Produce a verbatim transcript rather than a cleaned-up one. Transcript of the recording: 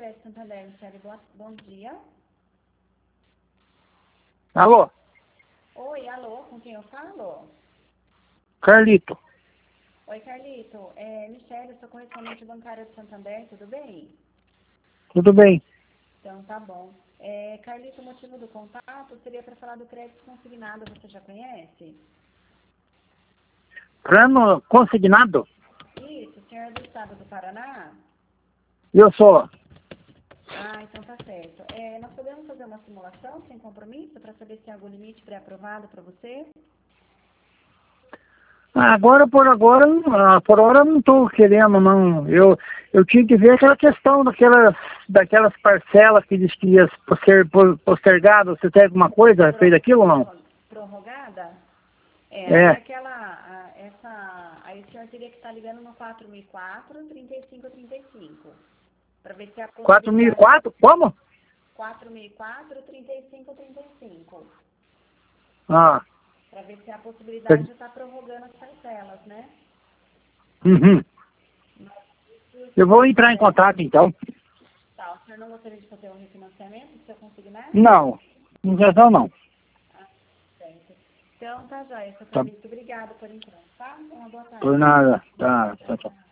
Crédito Santander, Michele, bom, bom dia. Alô? Oi, alô, com quem eu falo? Carlito. Oi, Carlito. É, Michele, eu sou correspondente bancária do Santander, tudo bem? Tudo bem? Então, tá bom. É, Carlito, o motivo do contato seria para falar do crédito consignado, você já conhece? Plano consignado? Isso, o senhor é do estado do Paraná? Eu sou. Ah, então tá certo. É, nós podemos fazer uma simulação sem compromisso para saber se tem algum limite pré-aprovado para você? Agora, por agora, ah, por hora eu não estou querendo, não. Eu, eu tinha que ver aquela questão daquelas, daquelas parcelas que diz que ia ser postergado. Você tem alguma coisa a respeito daquilo ou não? Prorrogada? É, aí É. aquela, a, essa, aí o senhor teria que estar ligando no quatro mil e quatro, trinta e cinco trinta e cinco, para ver se a quatro mil e possibilidade... quatro? Como? quatro mil e quatro, trinta e cinco trinta e cinco, Ah. para ver se há a possibilidade de estar prorrogando as parcelas, né? Uhum. Mas se o Eu senhor vou entrar em quiser... contato, então. Tá, o senhor não gostaria de fazer um refinanciamento do seu consignado? Não. Injeção não. Ah, certo. Então, tá joia, seu Tá. Carlito. Obrigada por entrar, tá? Uma boa tarde. Por nada. Tá. Tchau, tchau.